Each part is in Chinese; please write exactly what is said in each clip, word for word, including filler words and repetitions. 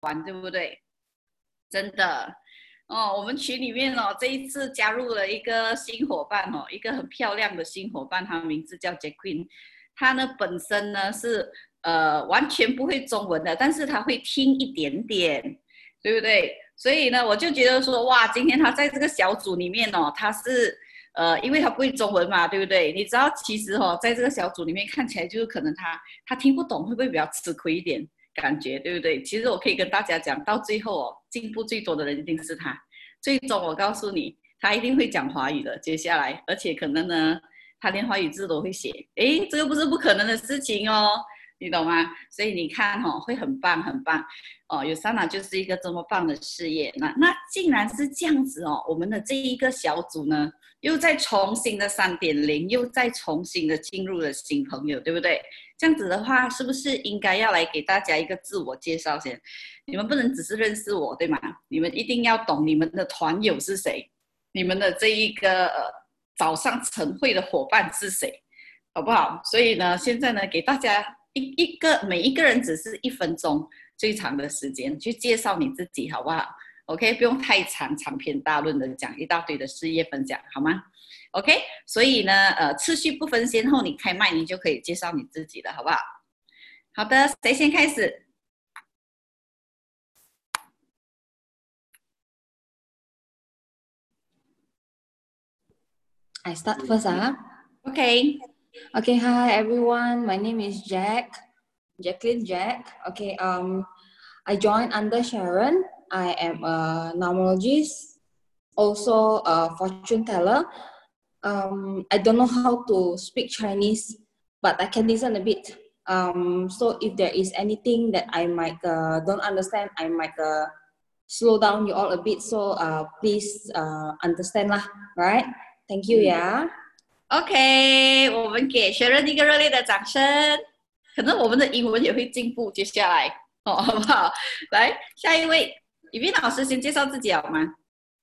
玩，对不对？真的哦，我们群里面哦，这一次加入了一个新伙伴哦，一个很漂亮的新伙伴，他名字叫 Jacqueline。他呢本身呢是呃完全不会中文的，但是他会听一点点，对不对？所以呢，我就觉得说，哇，今天他在这个小组里面哦，他是呃，因为他不会中文嘛，对不对？你知道，其实哦，在这个小组里面看起来就是可能他他听不懂，会不会比较吃亏一点？感觉对不对？其实我可以跟大家讲，到最后哦，进步最多的人一定是他。最终我告诉你，他一定会讲华语的。接下来，而且可能呢，他连华语字都会写。诶，这个不是不可能的事情哦，你懂吗？所以你看哦，会很棒很棒哦。有莎娜就是一个这么棒的事业。那那竟然是这样子哦，我们的这一个小组呢，又再重新的三点零，又再重新的进入了新朋友，对不对？这样子的话，是不是应该要来给大家一个自我介绍先？你们不能只是认识我，对吗？你们一定要懂你们的团友是谁，你们的这一个呃早上晨会的伙伴是谁，好不好？所以呢，现在呢，给大家一一个每一个人只是一分钟最长的时间去介绍你自己，好不好？OK， 不用太长，长篇大论的讲一大堆的事业分享，好吗？OK， 所以呢，呃，次序不分先后，你开麦，你就可以介绍你自己了，好不好？好的，谁先开始 I start first, ah. ？OK， Okay, hi everyone. My name is Jack, Jacqueline Jack. Okay, um, I joined under Sharon. I am a numerologist, also a fortune teller. Um, I don't know how to speak Chinese, but I can listen a bit. Um, so if there is anything that I might uh, don't understand, I might uh, slow down you all a bit. So uh, please uh, understand lah, right? Thank you, yeah. OK，我们给学人一个热烈的掌声。可能我们的英文也会进步，接下来哦，好不好？来，下一位，雨斌老师先介绍自己好吗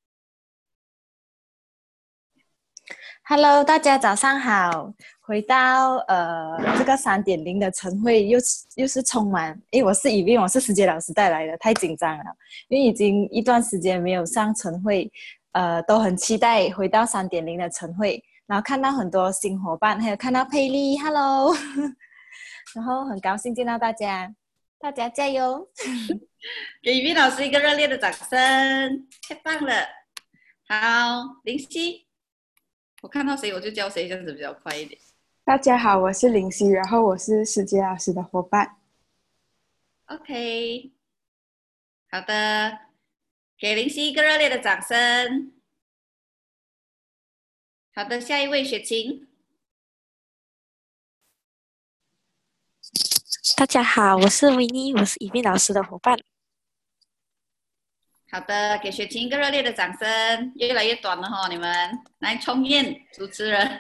Hello，大家早上好。回到呃这个三点零的晨会又，又是充满，诶，我是以斌，我是师姐老师带来的，太紧张了，因为已经一段时间没有上晨会，呃，都很期待回到三点零的晨会，然后看到很多新伙伴，还有看到佩丽 ，Hello， 然后很高兴见到大家，大家加油！ 给雨斌老师一个热烈的掌声，太棒了。好，林夕，我看到谁我就叫谁，这样子比较快一点。 大家好，我是林夕，然后我是师姐老师的伙伴。 OK， 好的，给林夕一个热烈的掌声。好的，下一位雪晴。 大家好，我是维尼，我是以斌老师的伙伴。 好的，给雪晴一个热烈的掌声。越来越短了哈，你们来冲燕主持人。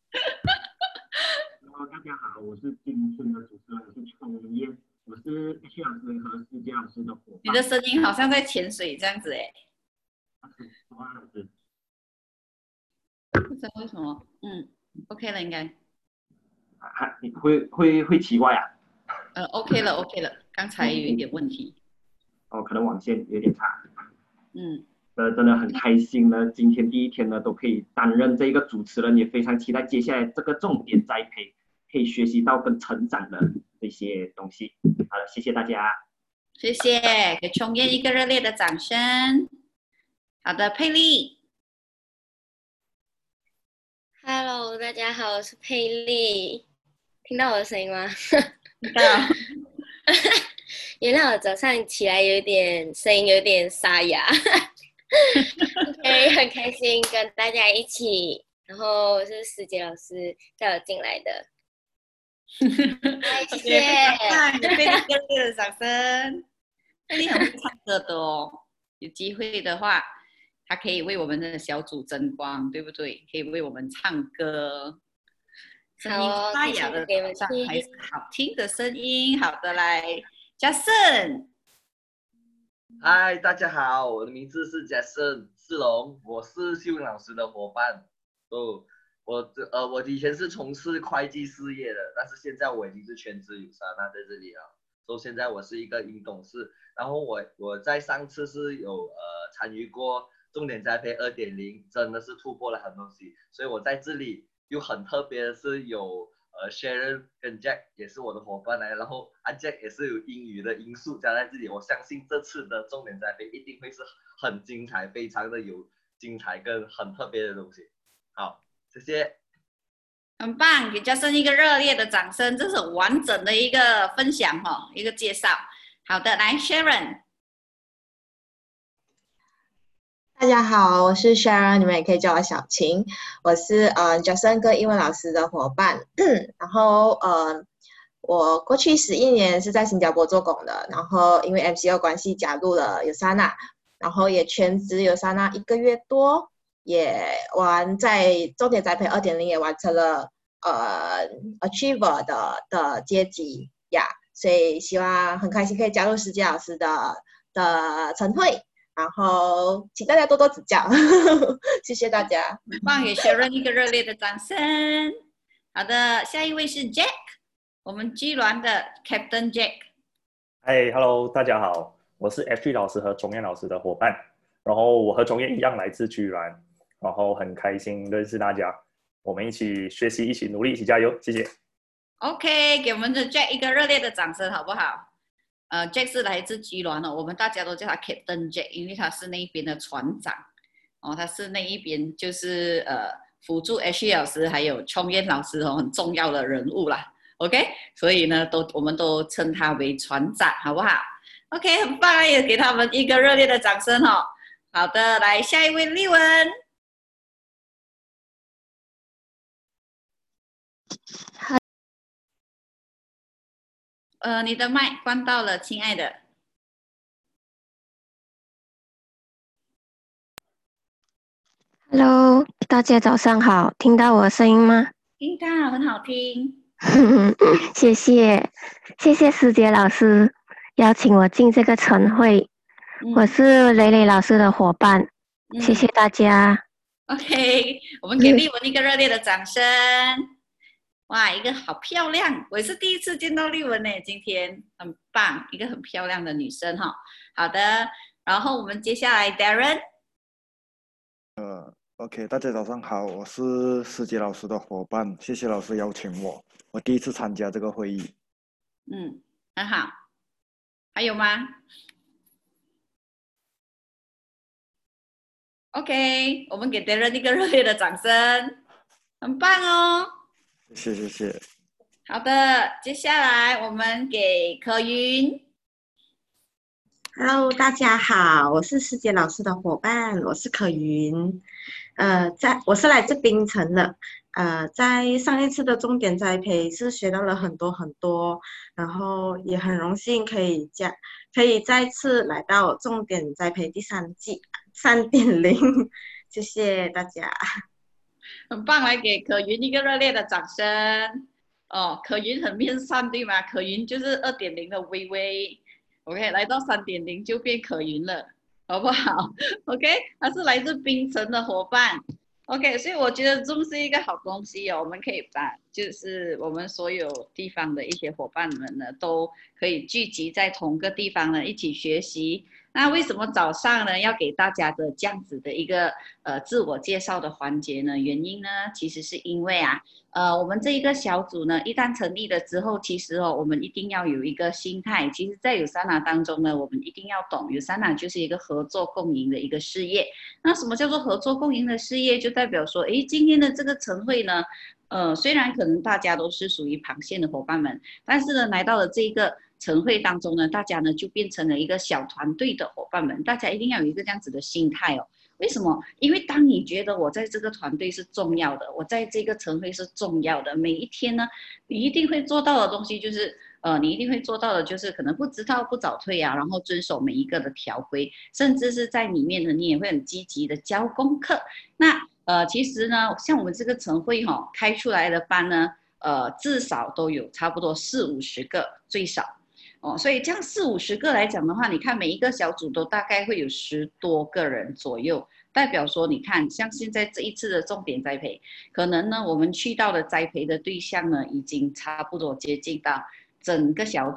Hello， 大家好，我是今天的主持人，我是冲燕，我是 H 老师和师姐老师的伙伴。 你的声音好像在潜水这样子哎。 什么老师？ 不知道为什么？嗯 ，OK 了应该。 还会会会奇怪啊？ 呃 ，OK 了 OK 了，刚才有一点问题。 哦，可能网线有点差。 嗯。 呃，真的很开心呢，今天第一天呢都可以担任这个主持人，也非常期待接下来这个重点栽培，可以学习到跟成长的这些东西。好了，谢谢大家。 谢谢，给琼燕一个热烈的掌声。好的，佩丽。 Hello， 大家好，我是佩丽，听到我的声音吗？ 听到。 原来我早上起来有点声音有点沙哑，OK， 很开心跟大家一起，然后我是师姐老师带我进来的，谢谢， 给佩丽一个热烈的掌声。佩丽很会唱歌的哦，有机会的话，她可以为我们的小组争光，对不对？可以为我们唱歌。声音沙哑的早上还是好听的声音。好的，来 ，Jason。 嗨，大家好，我的名字是 Jason 世龙，我是秀文老师的伙伴。哦，我呃，我以前是从事会计事业的，但是现在我已经是全职有莎娜在这里了。 所以现在我是一个营董事。然后我我在上次是有呃参与过重点栽培 二点零， 真的是突破了很多东西。所以我在这里又很特别的是有呃 Sharon 跟 Jack 也是我的伙伴来，然后啊 Jack 也是有英语的因素加在这里。我相信这次的重点栽培一定会是很精彩，非常的有精彩跟很特别的东西。好，谢谢。 很棒，给Jackson一个热烈的掌声，这是很完整的一个分享哈、哦，一个介绍。好的，来 Sharon。 大家好，我是 Sharon， 你们也可以叫我小晴。我是呃 Jackson 跟英文老师的伙伴。然后呃，我过去十一年是在新加坡做工的，然后因为 M C O 关系加入了 USANA， 然后也全职 USANA 一个月多，也完在重点栽培 二点零 也完成了呃 Achiever 的的阶级呀， yeah, 所以希望很开心可以加入世界老师的的晨会。然后请大家多多指教，谢谢大家。 放给 Sharon 一个热烈的掌声。好的，下一位是 Jack， 我们居銮的 Captain Jack。 嗨 ，Hello， 大家好，我是 F G 老师和钟燕老师的伙伴。然后我和钟燕一样来自居銮，然后很开心认识大家，我们一起学习，一起努力，一起加油，谢谢。 OK， 给我们的 Jack 一个热烈的掌声，好不好？呃 ，Jack 是来自居銮哦，我们大家都叫他 Captain Jack， 因为他是那一边的船长哦，他是那一边就是呃辅助 H 老师还有冲燕老师哦很重要的人物啦。OK， 所以呢都我们都称他为船长，好不好 ？OK， 很棒，也给他们一个热烈的掌声哦。好的，来下一位丽文。呃，你的麦关到了，亲爱的。 Hello， 大家早上好，听到我的声音吗？ 听到，很好听。 谢谢，谢谢师姐老师邀请我进这个晨会，嗯、我是蕾蕾老师的伙伴，嗯、谢谢大家。 OK， 我们给丽文一个热烈的掌声。哇，一个好漂亮！我也是第一次见到丽文呢，今天很棒，一个很漂亮的女生哈。好的，然后我们接下来 Darren。 呃 ，OK， 大家早上好，我是师姐老师的伙伴，谢谢老师邀请我，我第一次参加这个会议。 嗯，很好。还有吗 ？OK， 我们给 Darren 一个热烈的掌声，很棒哦。 谢谢谢谢。 好的，接下来我们给可云。 Hello， 大家好，我是师姐老师的伙伴，我是可云。呃，在我是来自槟城的。呃，在上一次的重点栽培是学到了很多很多，然后也很荣幸可以加可以再次来到重点栽培第三季 三点零， 谢谢大家。 很棒，来给可云一个热烈的掌声。哦，可云很面善对吗？可云就是 二点零 的微微 ，OK， 来到 三点零 就变可云了，好不好 ？OK， 他是来自槟城的伙伴 ，OK， 所以我觉得 Zoom 是一个好东西哦，我们可以把就是我们所有地方的一些伙伴们呢，都可以聚集在同个地方呢，一起学习。那为什么早上呢要给大家的这样子的一个呃自我介绍的环节呢？原因呢，其实是因为啊，呃，我们这一个小组呢，一旦成立了之后，其实哦，我们一定要有一个心态。其实，在 USANA 当中呢，我们一定要懂 ，USANA 就是一个合作共赢的一个事业。那什么叫做合作共赢的事业？就代表说，诶，今天的这个晨会呢，呃，虽然可能大家都是属于螃蟹的伙伴们，但是呢，来到了这个晨会当中呢，大家呢就变成了一个小团队的伙伴们，大家一定要有一个这样子的心态哦。为什么？因为当你觉得我在这个团队是重要的，我在这个晨会是重要的，每一天呢，你一定会做到的东西就是，呃，你一定会做到的就是可能不知道不早退啊，然后遵守每一个的条规，甚至是在里面呢，你也会很积极的教功课。那呃，其实呢，像我们这个晨会哈、哦、开出来的班呢，呃，至少都有差不多四五十个最少。哦，所以这样四五十个来讲的话，你看每一个小组都大概会有十多个人左右，代表说，你看像现在这一次的重点栽培，可能呢我们去到的栽培的对象呢，已经差不多接近到整个小组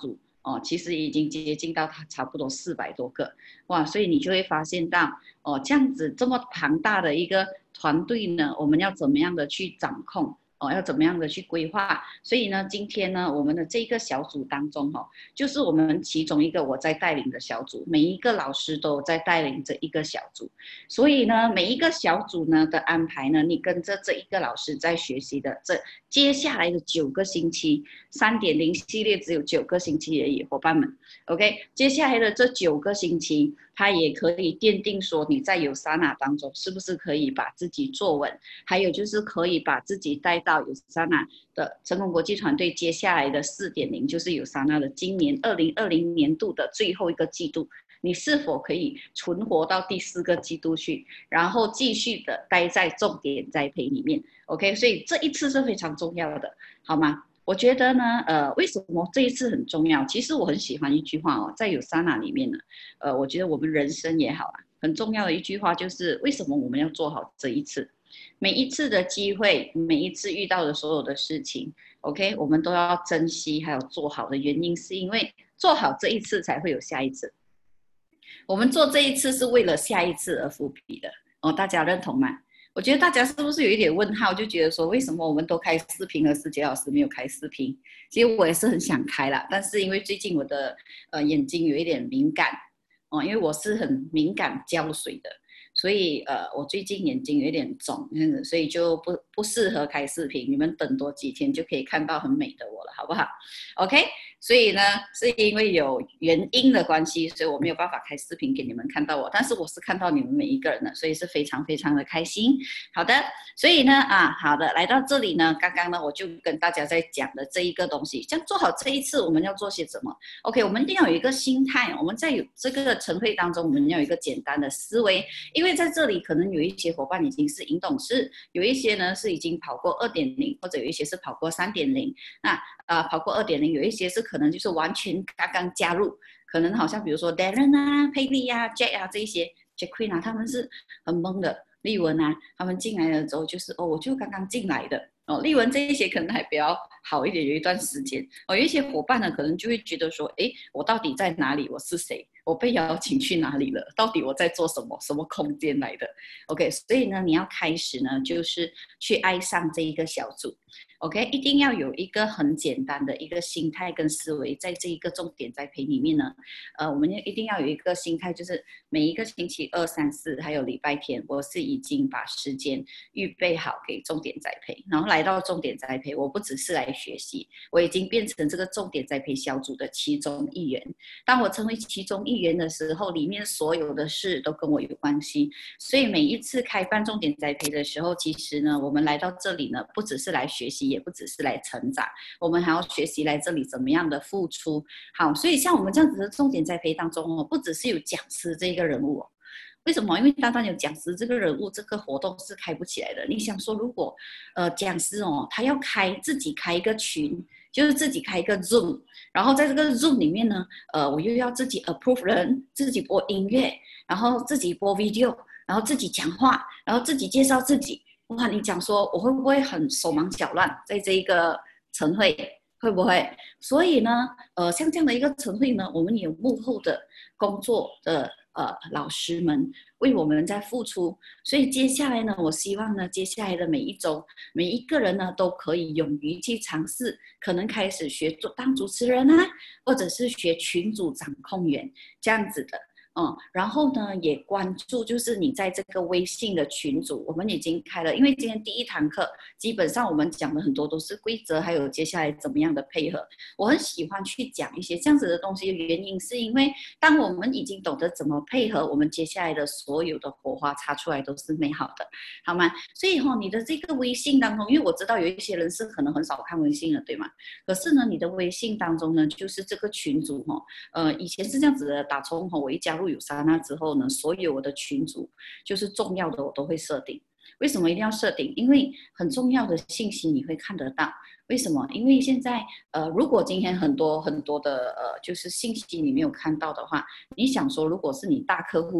哦，其实已经接近到它差不多四百多个，哇！所以你就会发现到，哦，这样子这么庞大的一个团队呢，我们要怎么样的去掌控？哦，要怎么样的去规划？所以呢，今天呢，我们的这个小组当中哦，就是我们其中一个我在带领的小组，每一个老师都在带领着一个小组，所以呢，每一个小组呢的安排呢，你跟着这一个老师在学习的这接下来的九个星期，三点零系列只有九个星期而已，伙伴们 ，OK， 接下来的这九个星期。它也可以奠定说你在有沙那当中是不是可以把自己做稳，还有就是可以把自己带到有沙那的成功国际团队接下来的 四点零， 就是有沙那的今年二零二零年度的最后一个季度，你是否可以存活到第四个季度去，然后继续的待在重点栽培里面 ，OK， 所以这一次是非常重要的，好吗？我觉得呢，呃，为什么这一次很重要？其实我很喜欢一句话哦，在有沙那里面呢，呃，我觉得我们人生也好啊，很重要的一句话就是为什么我们要做好这一次，每一次的机会，每一次遇到的所有的事情 ，OK， 我们都要珍惜，还有做好的原因是因为做好这一次才会有下一次。我们做这一次是为了下一次而伏笔的哦，大家认同吗？我觉得大家是不是有一点问号，就觉得说为什么我们都开视频了，思杰老师没有开视频？其实我也是很想开啦，但是因为最近我的呃眼睛有一点敏感哦，因为我是很敏感胶水的，所以呃我最近眼睛有一点肿，所以就不不适合开视频。你们等多几天就可以看到很美的我了，好不好 ？OK。所以呢，是因为有原因的关系，所以我没有办法开视频给你们看到我，但是我是看到你们每一个人的，所以是非常非常的开心。好的，所以呢，啊，好的，来到这里呢，刚刚呢我就跟大家在讲的这一个东西，像做好这一次我们要做些什么 ？OK， 我们一定要有一个心态，我们在有这个晨会当中，我们要有一个简单的思维，因为在这里可能有一些伙伴已经是引董事，有一些呢是已经跑过 二点零， 或者有一些是跑过 三点零， 那呃跑过 二点零， 有一些是可能就是完全刚刚加入，可能好像比如说 Darren 啊、佩利啊、Jack 啊这一些 Jacqueline 啊，他们是很懵的。丽文啊，他们进来了之后就是哦，我就刚刚进来的哦。丽文这一些可能还比较好一点，有一段时间哦。有一些伙伴呢，可能就会觉得说，哎，我到底在哪里？我是谁？我被邀请去哪里了？到底我在做什么？什么空间来的 ？OK， 所以呢，你要开始呢，就是去爱上这一个小组。OK， 一定要有一个很简单的一个心态跟思维，在这一个重点栽培里面呢，呃，我们一定要有一个心态，就是每一个星期二、三、四还有礼拜天，我是已经把时间预备好给重点栽培，然后来到重点栽培，我不只是来学习，我已经变成这个重点栽培小组的其中一员。当我成为其中一员的时候，里面所有的事都跟我有关系，所以每一次开办重点栽培的时候，其实呢，我们来到这里呢，不只是来学习，也不只是来成长，我们还要学习来这里怎么样的付出。好，所以像我们这样子的重点栽培当中哦，不只是有讲师这个人物哦。为什么？因为单单有讲师这个人物，这个活动是开不起来的。你想说，如果呃讲师哦，他要开自己开一个群，就是自己开一个 Zoom， 然后在这个 Zoom 里面呢，呃，我又要自己 approve 人，自己播音乐，然后自己播 video， 然后自己讲话，然后自己介绍自己。哇，你讲说我会不会很手忙脚乱在这一个晨会？会不会？所以呢，呃，像这样的一个晨会呢，我们有幕后的工作的呃老师们为我们在付出，所以接下来呢，我希望呢，接下来的每一周，每一个人呢都可以勇于去尝试，可能开始学做当主持人啊，或者是学群组掌控员这样子的。嗯，然后呢，也关注就是你在这个微信的群组，我们已经开了，因为今天第一堂课基本上我们讲的很多都是规则，还有接下来怎么样的配合。我很喜欢去讲一些这样子的东西的原因，是因为当我们已经懂得怎么配合，我们接下来的所有的火花擦出来都是美好的，好吗？所以哈、哦，你的这个微信当中，因为我知道有一些人是可能很少看微信的，对吗？可是呢，你的微信当中呢，就是这个群组哈、哦，呃，以前是这样子的，打从哈我一加入有沙那之后呢，所有我的群组就是重要的我都会设定。为什么一定要设定？因为很重要的信息你会看得到。为什么？因为现在呃，如果今天很多很多的呃，就是信息你没有看到的话，你想说，如果是你大客户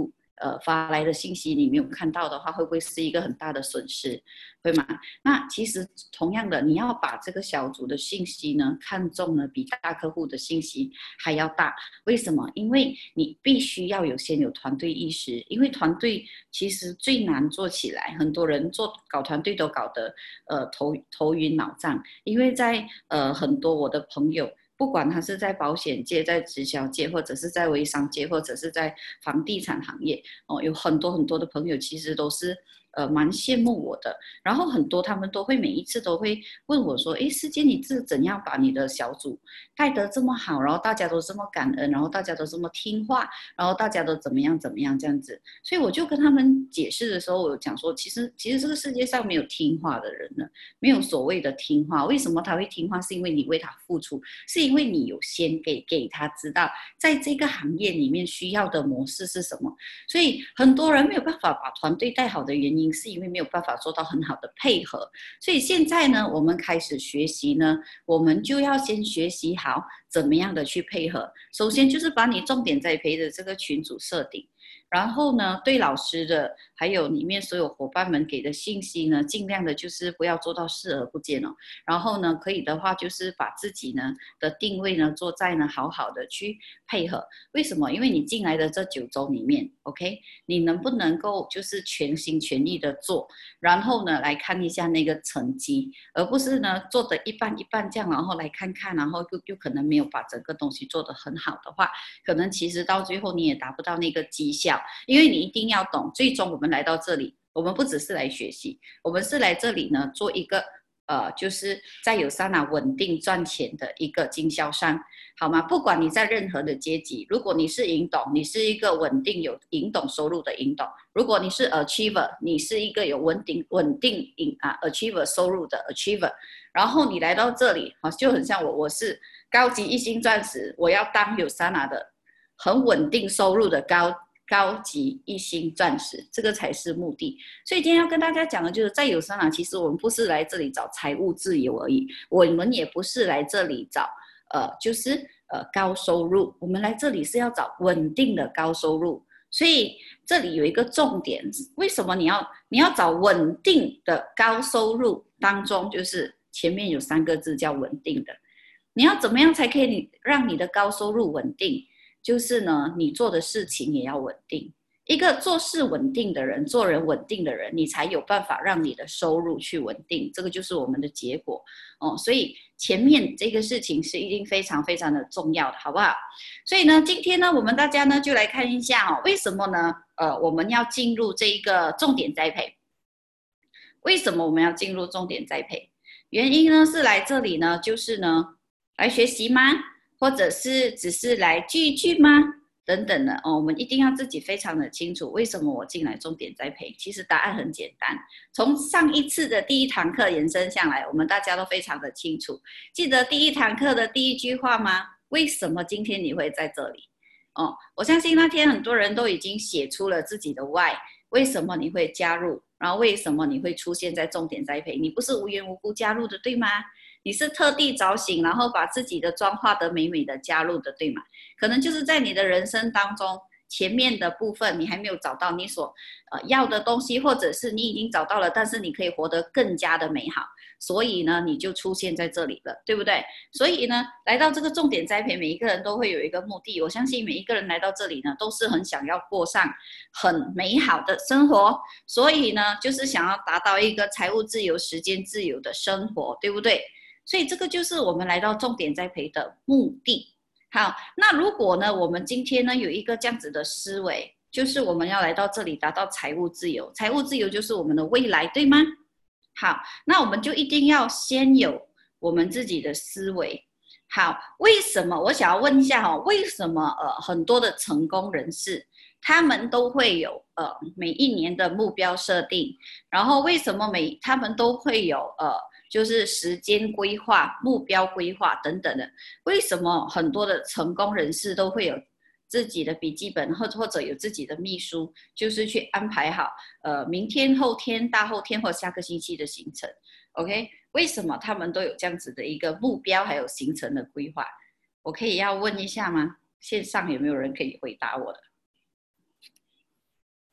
呃发来的信息你没有看到的话，会不会是一个很大的损失，对吗？那其实同样的，你要把这个小组的信息呢看重呢，比大客户的信息还要大。为什么？因为你必须要有先有团队意识，因为团队其实最难做起来，很多人做搞团队都搞得呃头头晕脑胀，因为在呃很多我的朋友。不管他是在保险界、在直销界，或者是在微商界，或者是在房地产行业，哦，有很多很多的朋友其实都是呃蛮羡慕我的。然后很多他们都会每一次都会问我说：“诶，师姐，你是怎样把你的小组带得这么好？然后大家都这么感恩，然后大家都这么听话，然后大家都怎么样怎么样这样子。”所以我就跟他们解释的时候，我讲说，其实其实这个世界上没有听话的人呢，没有所谓的听话。为什么他会听话？是因为你为他付出，是因为你有先给给他知道，在这个行业里面需要的模式是什么。所以很多人没有办法把团队带好的原因，是因为没有办法做到很好的配合。所以现在呢，我们开始学习呢，我们就要先学习好怎么样的去配合。首先就是把你重点栽培的这个群组设定。然后呢，对老师的还有里面所有伙伴们给的信息呢，尽量的就是不要做到视而不见哦。然后呢，可以的话就是把自己呢的定位呢做在呢好好的去配合。为什么？因为你进来的这九周里面 ，OK， 你能不能够就是全心全意的做，然后呢来看一下那个成绩，而不是呢做的一半一半这样，然后来看看，然后又又可能没有把整个东西做得很好的话，可能其实到最后你也达不到那个绩效。因为你一定要懂，最终我们来到这里，我们不只是来学习，我们是来这里呢做一个呃，就是在有莎娜稳定赚钱的一个经销商，好吗？不管你在任何的阶级，如果你是银董，你是一个稳定有银董收入的银董；如果你是 achiever， 你是一个有稳定稳定银啊 achiever 收入的 achiever。然后你来到这里，啊，就很像我，我是高级一星钻石，我要当有莎娜的很稳定收入的高。高级一星钻石，这个才是目的。所以今天要跟大家讲的就是，在有莎娜，其实我们不是来这里找财务自由而已，我们也不是来这里找呃，就是呃高收入，我们来这里是要找稳定的高收入。所以这里有一个重点，为什么你要你要找稳定的高收入？当中就是前面有三个字叫稳定的，你要怎么样才可以让你的高收入稳定？就是呢，你做的事情也要稳定。一个做事稳定的人，做人稳定的人，你才有办法让你的收入去稳定。这个就是我们的结果哦。所以前面这个事情是一定非常非常的重要的，好不好？所以呢，今天呢，我们大家呢就来看一下哦，为什么呢？呃，我们要进入这一个重点栽培。为什么我们要进入重点栽培？原因呢是来这里呢，就是呢来学习吗？或者是只是来聚一聚吗？等等的哦，我们一定要自己非常的清楚，为什么我进来重点栽培？其实答案很简单，从上一次的第一堂课延伸下来，我们大家都非常的清楚。记得第一堂课的第一句话吗？为什么今天你会在这里？哦，我相信那天很多人都已经写出了自己的 why， 为什么你会加入？然后为什么你会出现在重点栽培？你不是无缘无故加入的，对吗？你是特地早醒，然后把自己的妆化得美美的加入的，对吗？可能就是在你的人生当中，前面的部分你还没有找到你所呃要的东西，或者是你已经找到了，但是你可以活得更加的美好，所以呢，你就出现在这里了，对不对？所以呢，来到这个重点栽培，每一个人都会有一个目的。我相信每一个人来到这里呢，都是很想要过上很美好的生活，所以呢，就是想要达到一个财务自由、时间自由的生活，对不对？所以这个就是我们来到重点栽培的目的。好，那如果呢，我们今天呢有一个这样子的思维，就是我们要来到这里达到财务自由，财务自由就是我们的未来，对吗？好，那我们就一定要先有我们自己的思维。好，为什么我想要问一下哈、哦，为什么呃很多的成功人士他们都会有呃每一年的目标设定，然后为什么每他们都会有呃就是时间规划、目标规划等等的？为什么很多的成功人士都会有自己的笔记本，或或者有自己的秘书，就是去安排好呃明天、后天、大后天或下个星期的行程 ？OK， 为什么他们都有这样子的一个目标还有行程的规划？我可以要问一下吗？线上有没有人可以回答我的？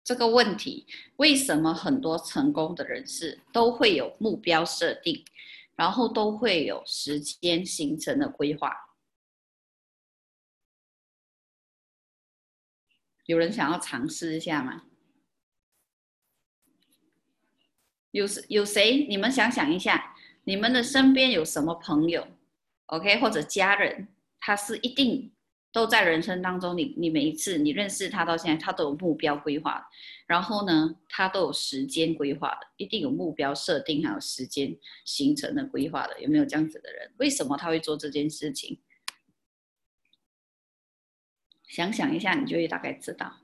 这个问题，为什么很多成功的人士都会有目标设定，然后都会有时间形成的规划？有人想要尝试一下吗？有有谁？你们想想一下，你们的身边有什么朋友 ，OK， 或者家人，他是一定都在人生当中，你你每一次你认识他到现在，他都有目标规划，然后呢，他都有时间规划的，一定有目标设定，还有时间形成的规划的，有没有这样子的人？为什么他会做这件事情？想想一下，你就会大概知道。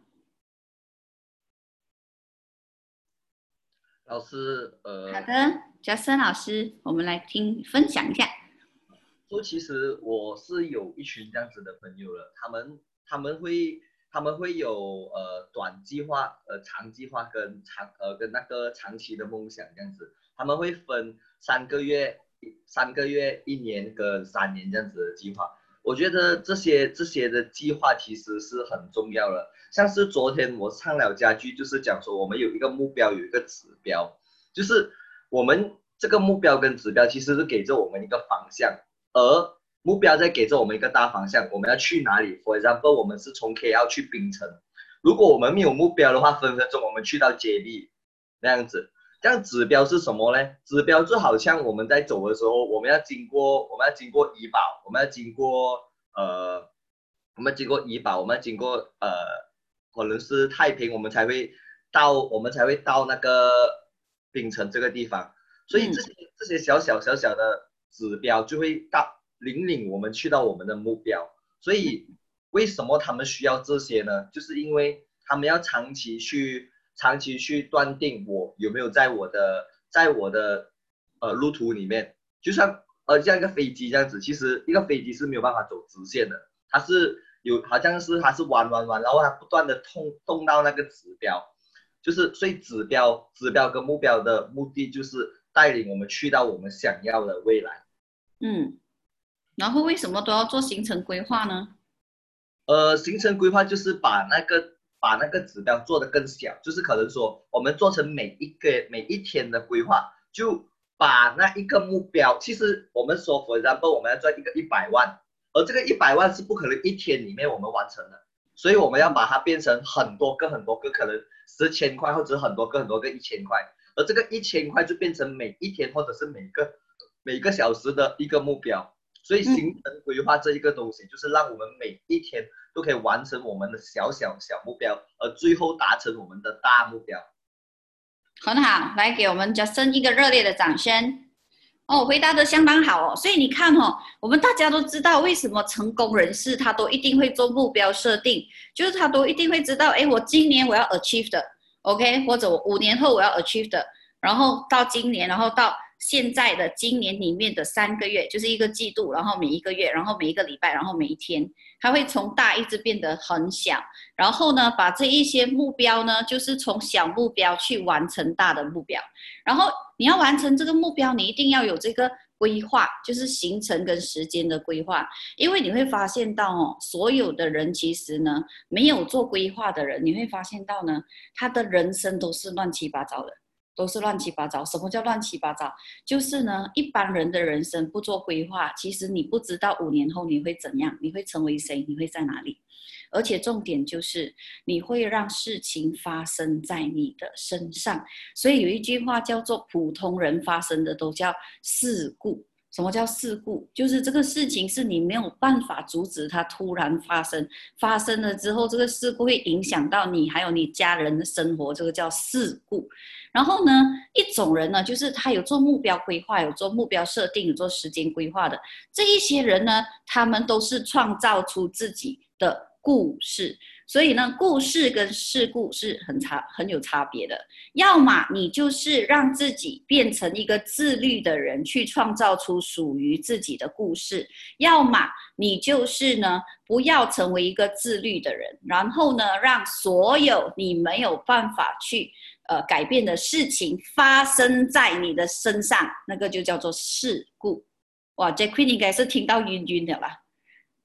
老师，呃， 好的，Jason 老师，我们来听分享一下。 就其实我是有一群这样子的朋友了，他们他们会他们会有呃短计划、呃长计划跟长呃跟那个长期的梦想这样子，他们会分三个月、三个月、一年跟三年这样子的计划。我觉得这些这些的计划其实是很重要的。像是昨天我上了家具，就是讲说我们有一个目标，有一个指标，就是我们这个目标跟指标其实是给着我们一个方向，而目标再给着我们一个大方向，我们要去哪里 ？For example， 我们是从 K L 去槟城，如果我们没有目标的话，分分钟我们去到接力那样子。这样指标是什么呢？指标就好像我们在走的时候，我们要经过，我们要经过怡保，我们要经过呃，我们要经过怡保，我们要经过呃，可能是太平，我们才会到，我们才会到那个槟城这个地方。所以这些、嗯、这些小小小小的指标就会到引领我们去到我们的目标。所以为什么他们需要这些呢？就是因为他们要长期去。长期去断定我有没有在我的在我的呃路途里面，就像呃像一个飞机这样子，其实一个飞机是没有办法走直线的，它是有好像是它是弯弯弯，然后它不断的动动到那个指标，就是所以指标指标跟目标的目的就是带领我们去到我们想要的未来。 嗯，然后为什么都要做行程规划呢？ 呃，行程规划就是把那个。把那个指标做得更小，就是可能说我们做成每一个每一天的规划，就把那一个目标，其实我们说 for example 我们要赚一个一百万，而这个一百万是不可能一天里面我们完成的，所以我们要把它变成很多个很多个，可能十千块或者很多个很多个一千块，而这个一千块就变成每一天或者是每个每个小时的一个目标。所以行程规划这一个东西，就是让我们每一天都可以完成我们的小小小目标，而最后达成我们的大目标。 很好，来给我们 Justin 一个热烈的掌声。哦，回答的相当好哦。所以你看哦，我们大家都知道为什么成功人士他都一定会做目标设定，就是他都一定会知道，哎，我今年我要 achieve 的 ，OK， 或者我五年后我要 achieve 的，然后到今年，然后到现在的今年里面的三个月，就是一个季度，然后每一个月，然后每一个礼拜，然后每一天，它会从大一直变得很小。然后呢，把这一些目标呢，就是从小目标去完成大的目标。然后你要完成这个目标，你一定要有这个规划，就是行程跟时间的规划。因为你会发现到哦，所有的人其实呢，没有做规划的人，你会发现到呢，他的人生都是乱七八糟的。都是乱七八糟。什么叫乱七八糟？就是呢，一般人的人生不做规划，其实你不知道五年后你会怎样，你会成为谁，你会在哪里。而且重点就是你会让事情发生在你的身上。所以有一句话叫做普通人发生的都叫事故。什么叫事故？就是这个事情是你没有办法阻止它突然发生，发生了之后这个事故会影响到你还有你家人的生活，这个叫事故。然后呢，一种人呢，就是他有做目标规划，有做目标设定，有做时间规划的这一些人呢，他们都是创造出自己的故事。所以呢，故事跟事故是很差很有差别的。要么你就是让自己变成一个自律的人，去创造出属于自己的故事；要么你就是呢，不要成为一个自律的人，然后呢，让所有你没有办法去呃改变的事情发生在你的身上，那个就叫做事故。哇 ，Jacqueline 应该是听到晕晕的啦。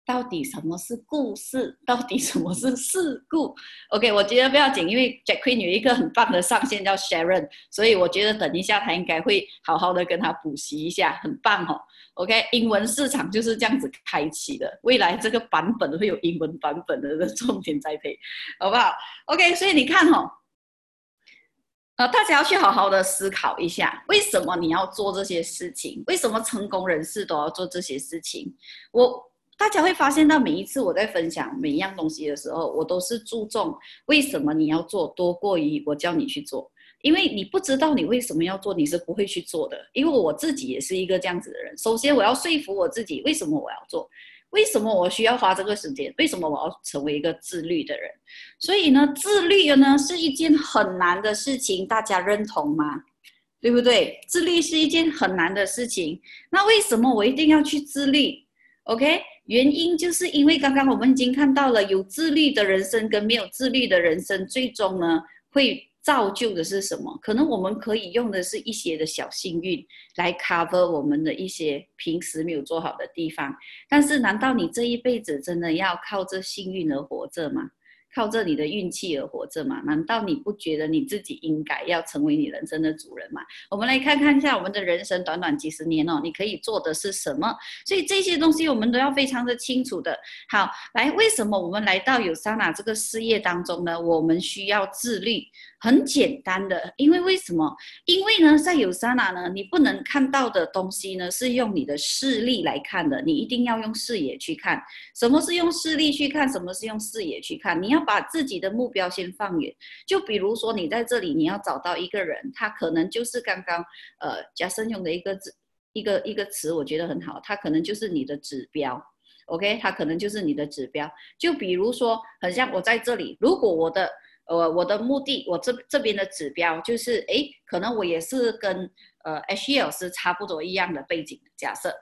到底什么是故事？到底什么是事故 ？OK， 我觉得不要紧，因为 Jacqueline 有一个很棒的上线叫 Sharon， 所以我觉得等一下他应该会好好的跟他补习一下，很棒哦。OK， 英文市场就是这样子开启的，未来这个版本会有英文版本的重点栽培，好不好 ？OK， 所以你看哦。呃，大家要去好好的思考一下，为什么你要做这些事情？为什么成功人士都要做这些事情？我大家会发现到每一次我在分享每一样东西的时候，我都是注重为什么你要做多过于我叫你去做。因为你不知道你为什么要做，你是不会去做的。因为我自己也是一个这样子的人。首先我要说服我自己，为什么我要做？为什么我需要花这个时间？为什么我要成为一个自律的人？所以呢，自律呢是一件很难的事情，大家认同吗？对不对？自律是一件很难的事情。那为什么我一定要去自律 ？OK， 原因就是因为刚刚我们已经看到了，有自律的人生跟没有自律的人生，最终呢会造就的是什么？可能我们可以用的是一些的小幸运来 cover 我们的一些平时没有做好的地方，但是难道你这一辈子真的要靠这幸运而活着吗？靠着你的运气而活着吗？难道你不觉得你自己应该要成为你人生的主人吗？我们来看看一下我们的人生短短几十年哦，你可以做的是什么？所以这些东西我们都要非常的清楚的。好，来，为什么我们来到Usana这个事业当中呢？我们需要自律。很简单的，因为为什么？因为呢，在Usana呢，你不能看到的东西呢，是用你的视力来看的，你一定要用视野去看。什么是用视力去看？什么是用视野去看？你要把自己的目标先放远。就比如说，你在这里，你要找到一个人，他可能就是刚刚呃嘉生用的一个字，一个一个词，我觉得很好，他可能就是你的指标。OK， 他可能就是你的指标。就比如说，很像我在这里，如果我的呃，我的目的，我这这边的指标就是，诶，可能我也是跟呃 H E 老师差不多一样的背景，假设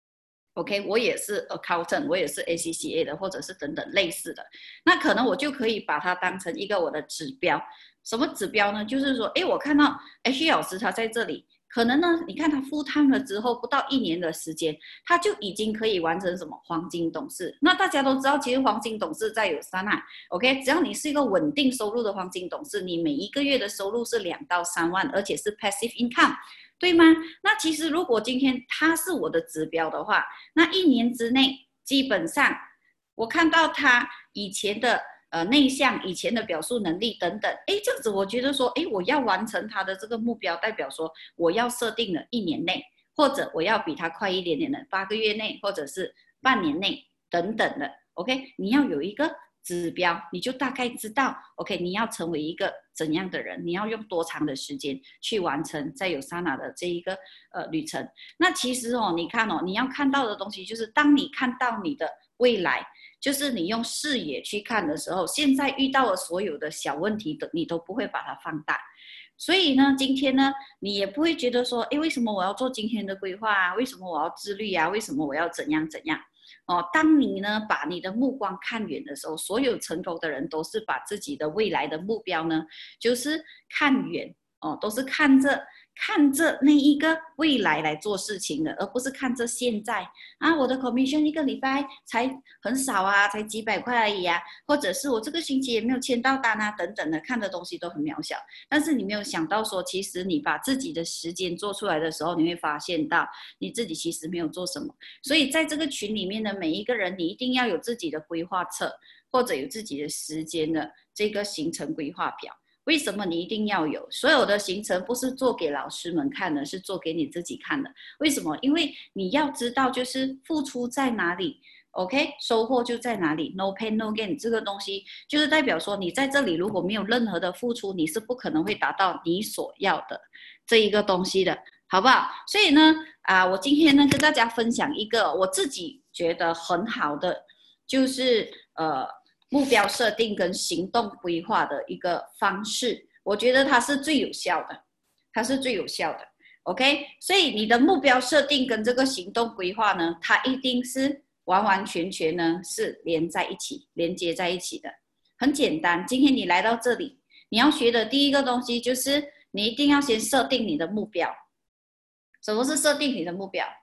，OK， 我也是 accountant， 我也是 A C C A 的，或者是等等类似的，那可能我就可以把它当成一个我的指标。什么指标呢？就是说，诶，我看到 H E 老师他在这里。可能呢，你看他full time了之后，不到一年的时间，他就已经可以完成什么黄金董事。那大家都知道，其实黄金董事在Usana ，OK， 只要你是一个稳定收入的黄金董事，你每一个月的收入是两到三万，而且是 passive income， 对吗？那其实如果今天他是我的指标的话，那一年之内，基本上我看到他以前的。呃，内向以前的表述能力等等，哎，这样子我觉得说，哎，我要完成他的这个目标，代表说我要设定了一年内，或者我要比他快一点点的八个月内，或者是半年内等等的。OK， 你要有一个指标，你就大概知道 ，OK， 你要成为一个怎样的人，你要用多长的时间去完成在Usana的这一个呃旅程。那其实哦，你看哦，你要看到的东西就是，当你看到你的未来。就是你用视野去看的时候，现在遇到的所有的小问题的，你都不会把它放大。所以呢，今天呢，你也不会觉得说，诶，为什么我要做今天的规划啊？为什么我要自律啊？为什么我要怎样怎样？哦，当你呢把你的目光看远的时候，所有成功的人都是把自己的未来的目标呢，就是看远哦，都是看着。看着那一个未来来做事情的，而不是看着现在啊，我的 commission 一个礼拜才很少啊，才几百块而已啊，或者是我这个星期也没有签到单啊，等等的，看的东西都很渺小。但是你没有想到说，其实你把自己的时间做出来的时候，你会发现到你自己其实没有做什么。所以在这个群里面的每一个人，你一定要有自己的规划册，或者有自己的时间的这个行程规划表。为什么你一定要有？所有的行程不是做给老师们看的，是做给你自己看的。为什么？因为你要知道，就是付出在哪里 ，OK， 收获就在哪里。No pain no gain 这个东西，就是代表说，你在这里如果没有任何的付出，你是不可能会达到你所要的这一个东西的，好不好？所以呢，啊，我今天呢跟大家分享一个我自己觉得很好的，就是呃。目标设定跟行动规划的一个方式，我觉得它是最有效的，它是最有效的 ，OK？ 所以你的目标设定跟这个行动规划呢，它一定是完完全全呢是连在一起、连接在一起的。很简单，今天你来到这里，你要学的第一个东西就是你一定要先设定你的目标。什么是设定你的目标？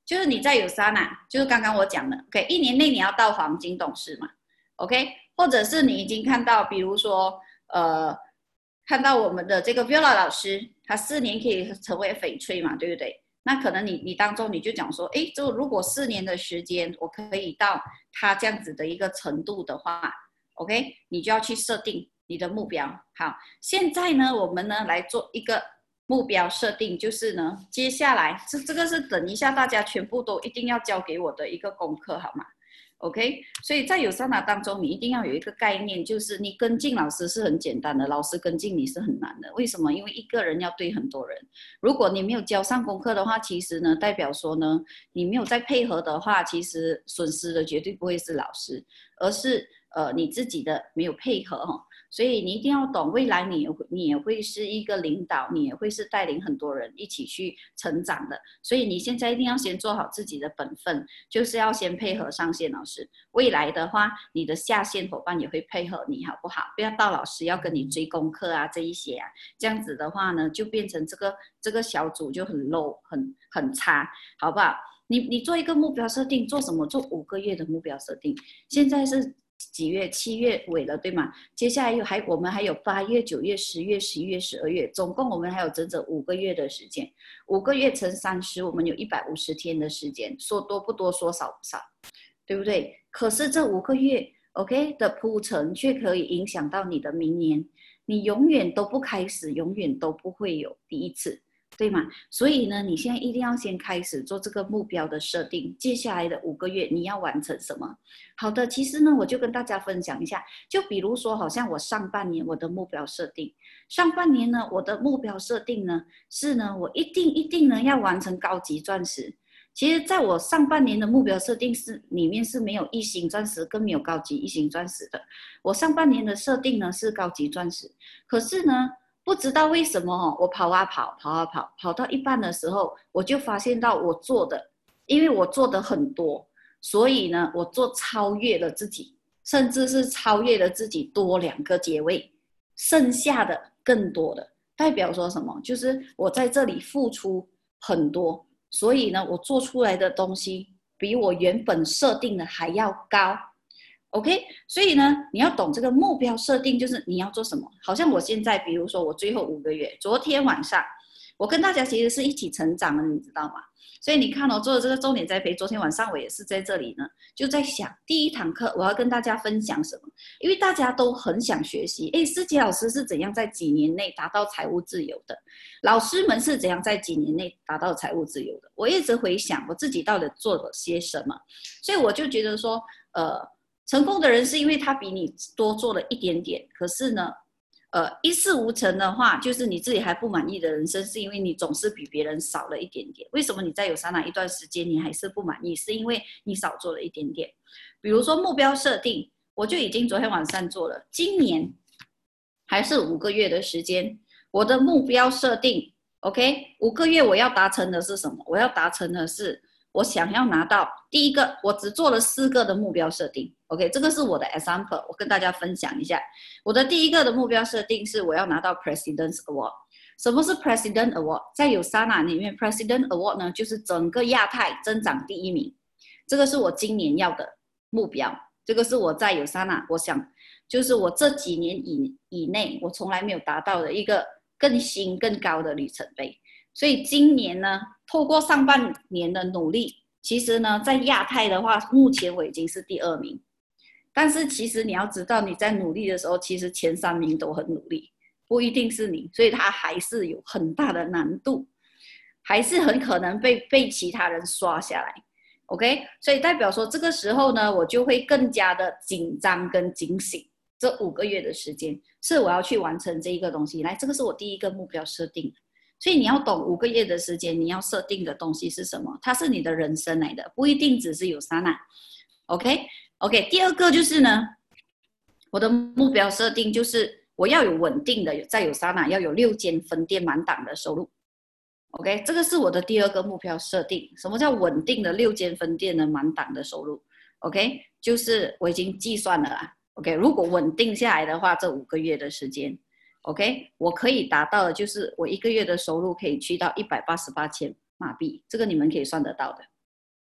就是你在有Sana，就是刚刚我讲的 ，OK， 一年内你要到黄金董事嘛 ，OK， 或者是你已经看到，比如说呃，看到我们的这个 Viola 老师，他四年可以成为翡翠嘛，对不对？那可能你你当中你就讲说，诶，就如果四年的时间我可以到他这样子的一个程度的话 ，OK， 你就要去设定你的目标。好，现在呢，我们呢来做一个目标设定，就是呢，接下来这这个是等一下大家全部都一定要交给我的一个功课，好吗 ？OK， 所以在有Sana当中，你一定要有一个概念，就是你跟进老师是很简单的，老师跟进你是很难的。为什么？因为一个人要对很多人。如果你没有交上功课的话，其实呢，代表说呢，你没有在配合的话，其实损失的绝对不会是老师，而是呃你自己的没有配合哈。所以你一定要懂，未来你也会你也会是一个领导，你也会是带领很多人一起去成长的。所以你现在一定要先做好自己的本分，就是要先配合上线老师。未来的话，你的下线伙伴也会配合你，好不好？不要到老师要跟你追功课啊这一些啊，这样子的话呢，就变成这个这个小组就很 low 很很差，好不好？你你做一个目标设定，做什么？做五个月的目标设定。现在是几月？七月尾了，对吗？接下来又还我们还有八月、九月、十月、十一月、十二月，总共我们还有整整五个月的时间。五个月乘三十，我们有一百五十天的时间，说多不多，说少不少，对不对？可是这五个月 ，OK 的铺陈，却可以影响到你的明年。你永远都不开始，永远都不会有第一次。对吗？所以呢，你现在一定要先开始做这个目标的设定。接下来的五个月你要完成什么？好的，其实呢，我就跟大家分享一下。就比如说，好像我上半年我的目标设定，上半年呢，我的目标设定呢是呢，我一定一定呢要完成高级钻石。其实，在我上半年的目标设定是里面是没有一星钻石，更没有高级一星钻石的。我上半年的设定呢是高级钻石，可是呢，不知道为什么我跑啊跑，跑啊跑，跑到一半的时候，我就发现到我做的，因为我做的很多，所以呢，我做超越了自己，甚至是超越了自己多两个阶位，剩下的更多的，代表说什么？就是我在这里付出很多，所以呢，我做出来的东西比我原本设定的还要高。OK， 所以呢，你要懂这个目标设定，就是你要做什么。好像我现在，比如说我最后五个月，昨天晚上，我跟大家其实是一起成长的，你知道吗？所以你看我、哦、做的这个重点栽培，昨天晚上我也是在这里呢，就在想第一堂课我要跟大家分享什么，因为大家都很想学习。诶，思杰老师是怎样在几年内达到财务自由的？老师们是怎样在几年内达到财务自由的？我一直回想我自己到底做了些什么，所以我就觉得说，呃。成功的人是因为他比你多做了一点点，可是呢，呃，一事无成的话，就是你自己还不满意的人生，是因为你总是比别人少了一点点。为什么你在有Sana一段时间你还是不满意？是因为你少做了一点点。比如说目标设定，我就已经昨天晚上做了，今年还是五个月的时间，我的目标设定 ，OK， 五个月我要达成的是什么？我要达成的是。我想要拿到第一个，我只做了四个的目标设定 ，OK， 这个是我的 example， 我跟大家分享一下。我的第一个的目标设定是我要拿到 President's Award。什么是 President Award？ 在有Sana里面 ，President Award 呢，就是整个亚太增长第一名，这个是我今年要的目标。这个是我在有Sana，我想就是我这几年以以内我从来没有达到的一个更新更高的里程碑。所以今年呢，透过上半年的努力，其实呢，在亚太的话，目前我已经是第二名。但是其实你要知道，你在努力的时候，其实前三名都很努力，不一定是你，所以它还是有很大的难度，还是很可能被被其他人刷下来。OK， 所以代表说这个时候呢，我就会更加的紧张跟警醒。这五个月的时间是我要去完成这一个东西。来，这个是我第一个目标设定。所以你要懂五个月的时间，你要设定的东西是什么？它是你的人生来的，不一定只是有Sana。OK，OK，、okay? okay, 第二个就是呢，我的目标设定就是我要有稳定的，在有Sana要有六间分店满档的收入。OK， 这个是我的第二个目标设定。什么叫稳定的六间分店的满档的收入 ？OK， 就是我已经计算了啦。OK， 如果稳定下来的话，这五个月的时间。OK， 我可以达到的就是我一个月的收入可以去到一百八十八千马币，这个你们可以算得到的。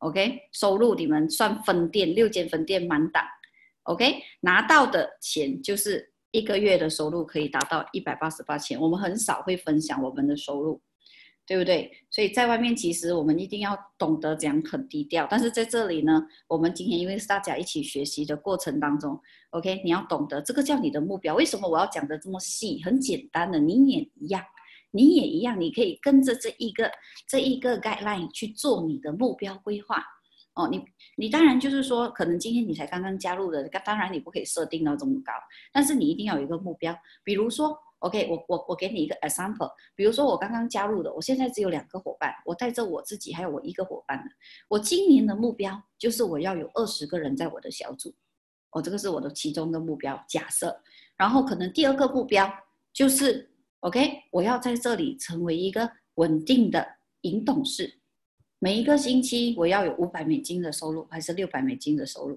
OK， 收入你们算分店，六间分店满档 ，OK， 拿到的钱就是一个月的收入可以达到一百八十八千，我们很少会分享我们的收入，对不对？所以在外面其实我们一定要懂得讲很低调，但是在这里呢，我们今天因为是大家一起学习的过程当中 ，OK， 你要懂得这个叫你的目标。为什么我要讲的这么细？很简单的，你也一样。你也一样，你可以跟着这一个这一个 guideline 去做你的目标规划哦。你你当然就是说，可能今天你才刚刚加入的，当然你不可以设定到这么高，但是你一定要有一个目标。比如说 ，OK， 我我我给你一个 example， 比如说我刚刚加入的，我现在只有两个伙伴，我带着我自己还有我一个伙伴的。我今年的目标就是我要有二十个人在我的小组，哦，这个是我的其中的目标假设。然后可能第二个目标就是。OK， 我要在这里成为一个稳定的银董事，每一个星期我要有五百美金的收入，还是六百美金的收入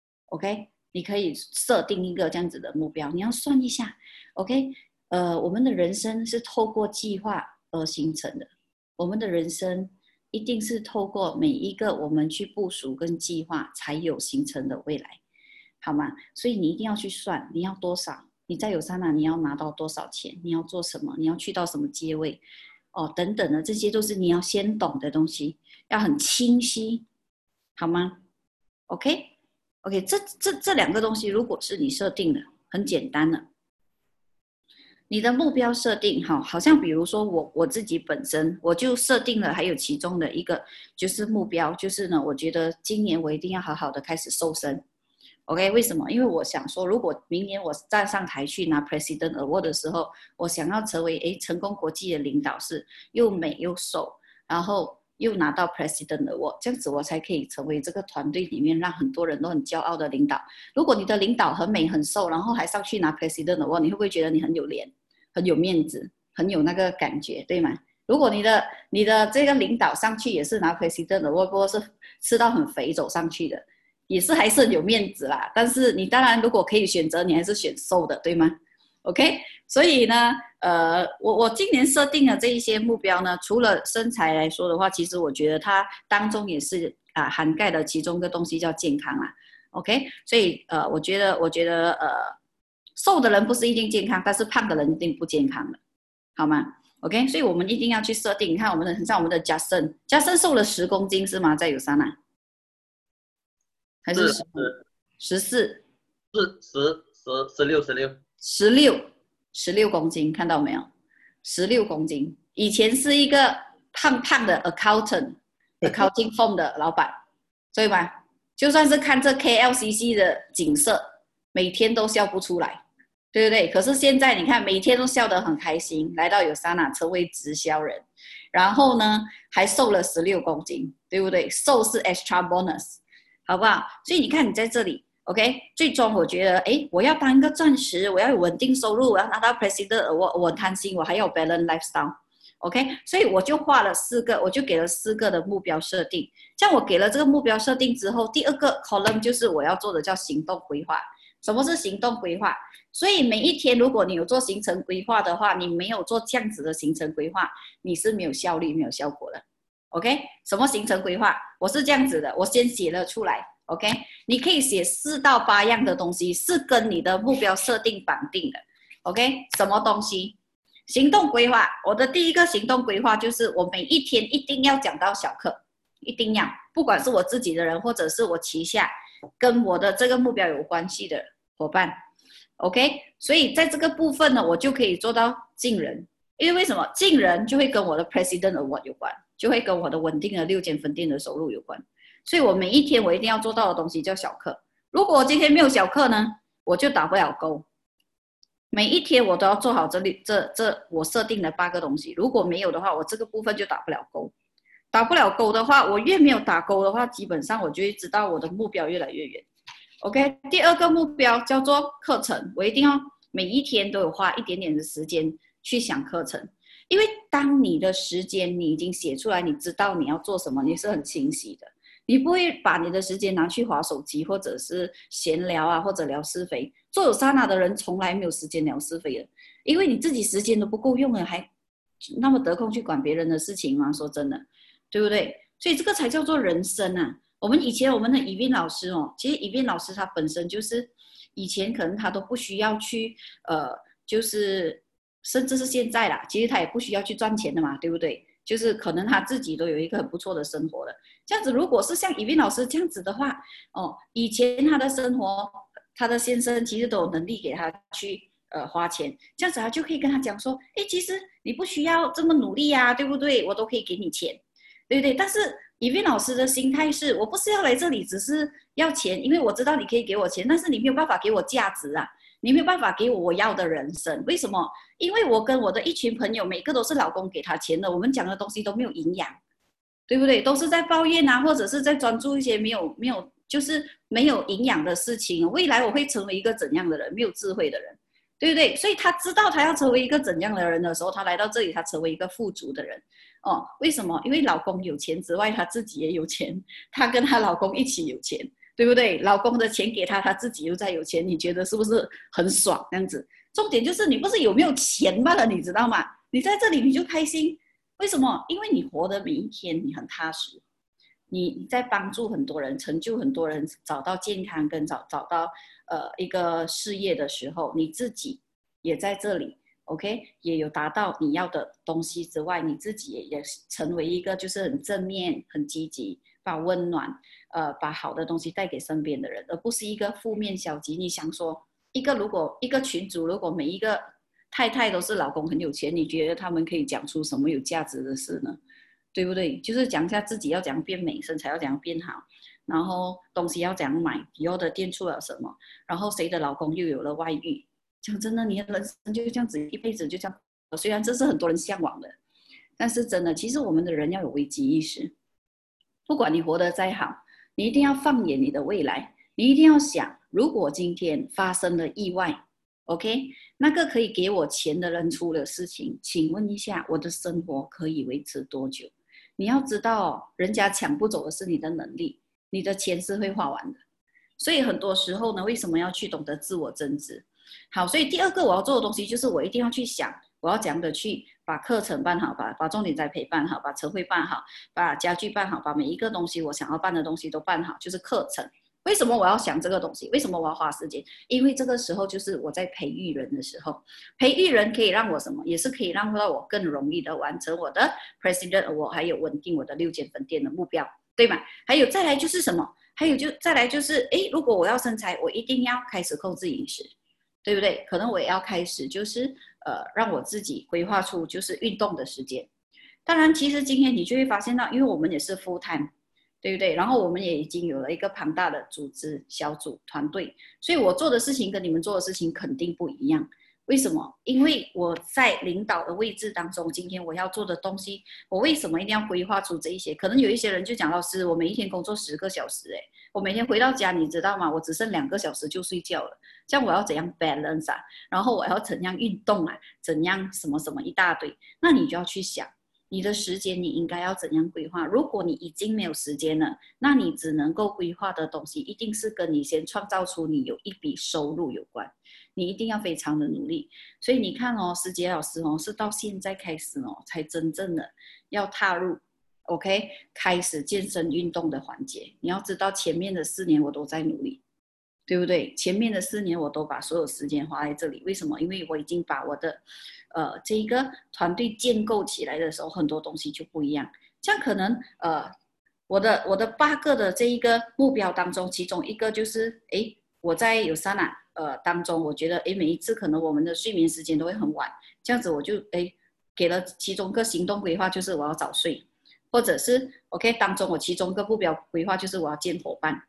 ？OK， 你可以设定一个这样子的目标，你要算一下。OK， 呃，我们的人生是透过计划而形成的，我们的人生一定是透过每一个我们去部署跟计划才有形成的未来，好吗？所以你一定要去算，你要多少？你在有山啊，你要拿到多少钱？你要做什么？你要去到什么阶位？哦，等等的，这些都是你要先懂的东西，要很清晰，好吗 ？OK，OK，、okay? okay, 这这这两个东西，如果是你设定的，很简单的。你的目标设定，哈，好像比如说我我自己本身，我就设定了，还有其中的一个就是目标，就是呢，我觉得今年我一定要好好的开始瘦身。OK， 为什么？因为我想说，如果明年我站上台去拿 President Award 的时候，我想要成为诶成功国际的领导，是又美又瘦，然后又拿到 President Award， 这样子我才可以成为这个团队里面让很多人都很骄傲的领导。如果你的领导很美很瘦，然后还上去拿 President Award， 你会不会觉得你很有脸、很有面子、很有那个感觉，对吗？如果你的你的这个领导上去也是拿 President Award， 不过是吃到很肥走上去的。也是还是很有面子啦，但是你当然如果可以选择，你还是选瘦的，对吗 ？OK， 所以呢，呃，我我今年设定的这一些目标呢，除了身材来说的话，其实我觉得它当中也是啊、呃、涵盖的其中一个东西叫健康啦。OK， 所以呃，我觉得我觉得呃，瘦的人不是一定健康，但是胖的人一定不健康的，好吗 ？OK， 所以我们一定要去设定。你看我们的，很像我们的 Justin，Justin 瘦了十公斤是吗？在有山啊？还是十十四， 是十十十六十六十六十六公斤，看到没有？十六公斤，以前是一个胖胖的 accountant，accounting firm 的老板，对吧？就算是看这 K L C C 的景色，每天都笑不出来，对不对？可是现在你看，每天都笑得很开心，来到有山啊，成为直销人，然后呢，还瘦了十六公斤，对不对？瘦是 extra bonus。好不好？所以你看，你在这里 ，OK， 最终我觉得，哎，我要当一个钻石，我要有稳定收入，我要拿到 President， 我我贪心，我还有 balance lifestyle，OK， 所以我就画了四个，我就给了四个的目标设定。像我给了这个目标设定之后，第二个 column 就是我要做的叫行动规划。什么是行动规划？所以每一天，如果你有做行程规划的话，你没有做这样子的行程规划，你是没有效率、没有效果的。OK， 什么行程规划？我是这样子的，我先写了出来。OK， 你可以写四到八样的东西，是跟你的目标设定绑定的。OK， 什么东西？行动规划。我的第一个行动规划就是我每一天一定要讲到小课，一定要，不管是我自己的人，或者是我旗下跟我的这个目标有关系的伙伴。OK， 所以在这个部分呢，我就可以做到进人。因为为什么进人就会跟我的 President Award 有关，就会跟我的稳定的六间分店的收入有关，所以我每一天我一定要做到的东西叫小课。如果我今天没有小课呢，我就打不了勾。每一天我都要做好这里这这我设定的八个东西，如果没有的话，我这个部分就打不了勾。打不了勾的话，我越没有打勾的话，基本上我就会知道我的目标越来越远。OK， 第二个目标叫做课程，我一定要每一天都有花一点点的时间去想课程，因为当你的时间你已经写出来，你知道你要做什么，你是很清晰的，你不会把你的时间拿去滑手机或者是闲聊啊，或者聊是非。做有刹那的人从来没有时间聊是非的，因为你自己时间都不够用了，还那么得空去管别人的事情吗？说真的，对不对？ 所以这个才叫做人生啊。我们以前我们的 Evin 老师哦，其实 Evin 老师他本身就是以前可能他都不需要去呃，就是甚至是现在啦，其实他也不需要去赚钱的嘛，对不对？就是可能他自己都有一个很不错的生活了。这样子，如果是像 Evin 老师这样子的话，哦，以前他的生活，他的先生其实都有能力给他去呃花钱，这样子他就可以跟他讲说，哎，其实你不需要这么努力啊，对不对？我都可以给你钱，对不对？但是 Evin 老师的心态是，我不是要来这里只是要钱，因为我知道你可以给我钱，但是你没有办法给我价值啊。你没有办法给我我要的人生，为什么？因为我跟我的一群朋友，每个都是老公给他钱的，我们讲的东西都没有营养，对不对？都是在抱怨啊，或者是在专注一些没有没有就是没有营养的事情。未来我会成为一个怎样的人？没有智慧的人，对不对？所以他知道他要成为一个怎样的人的时候，他来到这里，他成为一个富足的人。哦，为什么？因为老公有钱之外，他自己也有钱，她跟她老公一起有钱。对不对？老公的钱给他，他自己又再有钱，你觉得是不是很爽？这样子，重点就是你不是有没有钱罢了，你知道吗？你在这里你就开心，为什么？因为你活的每一天你很踏实，你你在帮助很多人，成就很多人，找到健康跟找找到呃一个事业的时候，你自己也在这里 ，OK， 也有达到你要的东西之外，你自己也也成为一个就是很正面、很积极。把温暖，呃，把好的东西带给身边的人，而不是一个负面消极。你想说，一个如果一个群组，如果每一个太太都是老公很有钱，你觉得他们可以讲出什么有价值的事呢？对不对？就是讲一下自己要怎样变美，身材要怎样变好，然后东西要怎样买，以后的店出了什么，然后谁的老公又有了外遇。讲真的，你的人生就这样子，一辈子就这样。虽然这是很多人向往的，但是真的，其实我们的人要有危机意识。不管你活得再好，你一定要放眼你的未来，你一定要想，如果今天发生了意外 ，OK， 那个可以给我钱的人出了事情，请问一下，我的生活可以维持多久？你要知道哦，人家抢不走的是你的能力，你的钱是会花完的。所以很多时候呢，为什么要去懂得自我增值？好，所以第二个我要做的东西就是我一定要去想，我要怎样的去把课程办好，把把重点栽培办好，把晨会办好，把家具办好，把每一个东西我想要办的东西都办好，就是课程。为什么我要想这个东西？为什么我要花时间？因为这个时候就是我在培育人的时候，培育人可以让我什么？也是可以让我更容易的完成我的 President， 我还有稳定我的六间分店的目标，对吗？还有再来就是什么？还有就再来就是，诶，如果我要身材，我一定要开始控制饮食，对不对？可能我也要开始就是呃，让我自己规划出就是运动的时间。当然，其实今天你就会发现到，因为我们也是 full time， 对不对？然后我们也已经有了一个庞大的组织小组团队，所以我做的事情跟你们做的事情肯定不一样。为什么？因为我在领导的位置当中，今天我要做的东西，我为什么一定要规划出这一些？可能有一些人就讲，老师，我每一天工作十个小时，哎，我每天回到家，你知道吗？我只剩两个小时就睡觉了，这样我要怎样 balance 啊？然后我要怎样运动啊？怎样什么什么一大堆？那你就要去想，你的时间你应该要怎样规划？如果你已经没有时间了，那你只能够规划的东西，一定是跟你先创造出你有一笔收入有关。你一定要非常的努力，所以你看哦，师姐老师哦，是到现在开始哦，才真正的要踏入 ，OK， 开始健身运动的环节。你要知道，前面的四年我都在努力，对不对？前面的四年我都把所有时间花在这里，为什么？因为我已经把我的呃这一个团队建构起来的时候，很多东西就不一样。这样可能呃，我的我的八个的这一个目标当中，其中一个就是哎，我在有三啊。呃，当中我觉得，哎，每一次可能我们的睡眠时间都会很晚，这样子我就哎给了其中一个行动规划，就是我要早睡，或者是 OK 当中我其中一个目标规划就是我要见伙伴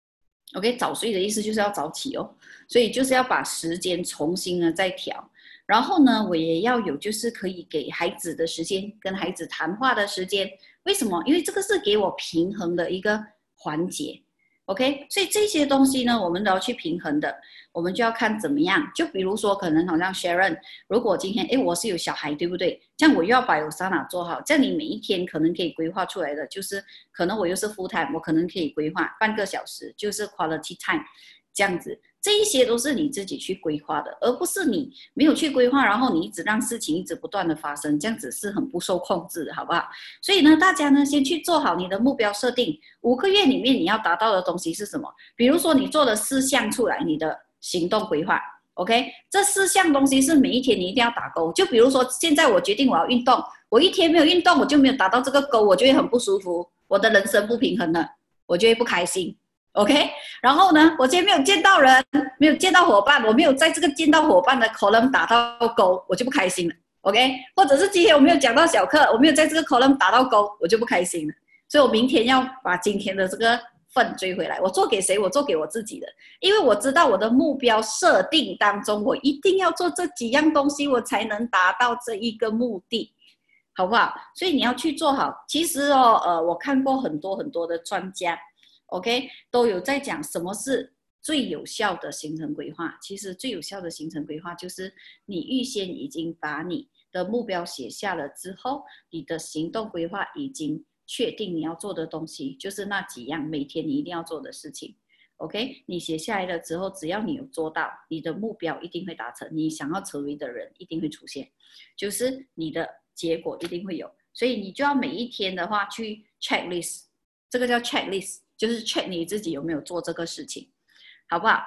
，OK 早睡的意思就是要早起哦，所以就是要把时间重新呢再调，然后呢我也要有就是可以给孩子的时间，跟孩子谈话的时间，为什么？因为这个是给我平衡的一个环节。OK， 所以这些东西呢，我们都要去平衡的，我们就要看怎么样。就比如说，可能好像 Sharon， 如果今天哎我是有小孩，对不对？这样我又要把有 Sana 做好，这样你每一天可能可以规划出来的，就是可能我又是 full time， 我可能可以规划半个小时，就是 quality time， 这样子这一些都是你自己去规划的，而不是你没有去规划，然后你一直让事情一直不断的发生，这样子是很不受控制的，好不好？所以呢，大家呢先去做好你的目标设定，五个月里面你要达到的东西是什么？比如说你做了四项出来，你的行动规划 ，OK？ 这四项东西是每一天你一定要打勾。就比如说现在我决定我要运动，我一天没有运动，我就没有达到这个勾，我就会很不舒服，我的人生不平衡了，我就会不开心。OK， 然后呢，我今天没有见到人，没有见到伙伴，我没有在这个见到伙伴的 column 打到勾，我就不开心了。OK， 或者是今天我没有讲到小课，我没有在这个 column 打到勾，我就不开心了。所以我明天要把今天的这个份追回来。我做给谁？我做给我自己的，因为我知道我的目标设定当中，我一定要做这几样东西，我才能达到这一个目的，好不好？所以你要去做好。其实哦，呃，我看过很多很多的专家。OK， 都有在讲什么是最有效的行程规划。其实最有效的行程规划就是你预先已经把你的目标写下了之后，你的行动规划已经确定你要做的东西，就是那几样每天你一定要做的事情。OK， 你写下来了之后，只要你有做到，你的目标一定会达成，你想要成为的人一定会出现，就是你的结果一定会有。所以你就要每一天的话去 checklist， 这个叫 checklist。就是 check 你自己有没有做这个事情，好不好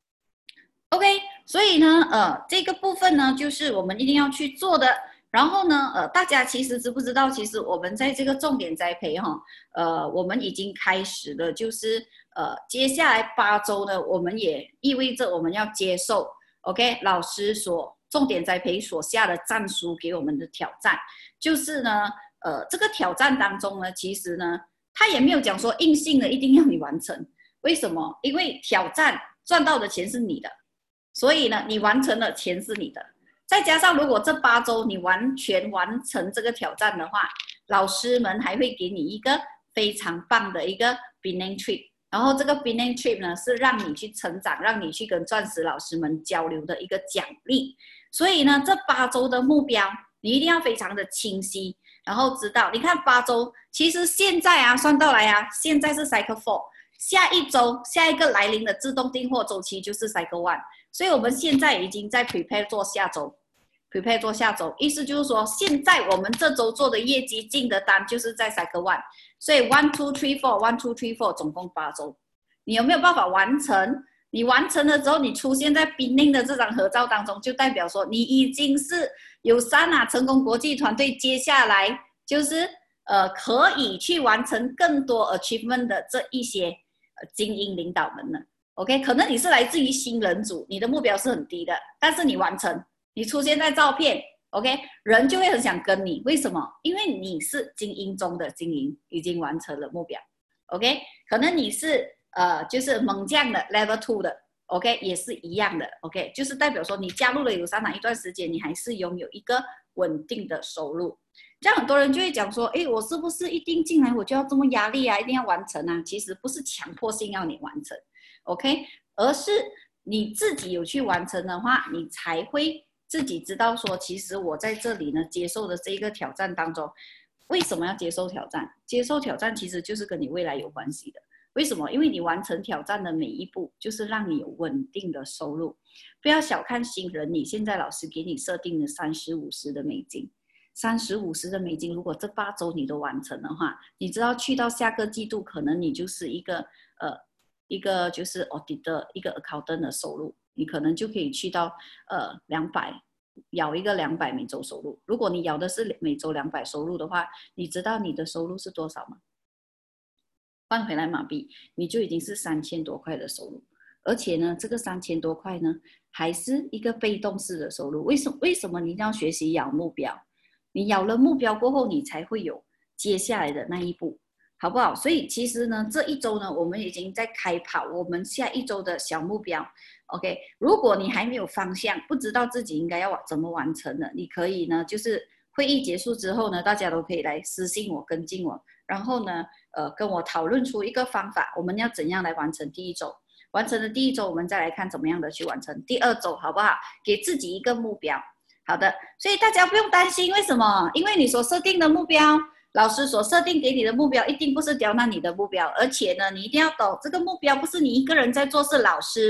？OK， 所以呢，呃，这个部分呢，就是我们一定要去做的。然后呢，呃，大家其实知不知道，其实我们在这个重点栽培哈，呃，我们已经开始了，就是呃，接下来八周呢，我们也意味着我们要接受 OK 老师所重点栽培所下的战书给我们的挑战，就是呢，呃，这个挑战当中呢，其实呢。他也没有讲说硬性的一定要你完成，为什么？因为挑战赚到的钱是你的，所以呢，你完成了钱是你的。再加上如果这八周你完全完成这个挑战的话，老师们还会给你一个非常棒的一个 Penang Trip， 然后这个 Penang Trip 呢是让你去成长，让你去跟钻石老师们交流的一个奖励。所以呢，这八周的目标你一定要非常的清晰。然后知道，你看八周，其实现在啊，算到来啊，现在是 Cycle four， 下一周下一个来临的自动订货周期就是 Cycle one， 所以我们现在已经在 prepare 做下周 ，prepare 做下周，意思就是说，现在我们这周做的业绩进的单就是在 Cycle one， 所以 one two three four one two three four 总共八周，你有没有办法完成？你完成了之后，你出现在 Penang 的这张合照当中，就代表说你已经是有三啊成功国际团队接下来就是呃可以去完成更多 achievement 的这一些呃精英领导们了。OK， 可能你是来自于新人组，你的目标是很低的，但是你完成，你出现在照片 ，OK， 人就会很想跟你，为什么？因为你是精英中的精英，已经完成了目标 ，OK， 可能你是。呃，就是猛将的 level two 的 ，OK， 也是一样的 ，OK， 就是代表说你加入了有三堂一段时间，你还是拥有一个稳定的收入。这样很多人就会讲说，哎，我是不是一定进来我就要这么压力啊，一定要完成啊？其实不是强迫性要你完成 ，OK， 而是你自己有去完成的话，你才会自己知道说，其实我在这里呢接受的这一个挑战当中，为什么要接受挑战？接受挑战其实就是跟你未来有关系的。为什么？因为你完成挑战的每一步，就是让你有稳定的收入。不要小看新人，你现在老师给你设定的三十五十的美金，三十五十的美金，如果这八周你都完成的话，你知道去到下个季度，可能你就是一个呃一个就是 audit 的一个 accountant 的收入，你可能就可以去到呃两百，咬一个两百每周收入。如果你咬的是每周两百收入的话，你知道你的收入是多少吗？换回来马币，你就已经是三千多块的收入，而且呢，这个三千多块呢，还是一个被动式的收入。为什么？为什么你一定要学习咬目标？你咬了目标过后，你才会有接下来的那一步，好不好？所以其实呢，这一周呢，我们已经在开跑我们下一周的小目标。OK， 如果你还没有方向，不知道自己应该要怎么完成的，你可以呢，就是会议结束之后呢，大家都可以来私信我、跟进我。然后呢，呃，跟我讨论出一个方法，我们要怎样来完成第一周？完成了第一周，我们再来看怎么样的去完成第二周，好不好？给自己一个目标。好的，所以大家不用担心，为什么？因为你所设定的目标，老师所设定给你的目标，一定不是刁难你的目标，而且呢，你一定要懂，这个目标不是你一个人在做，是老师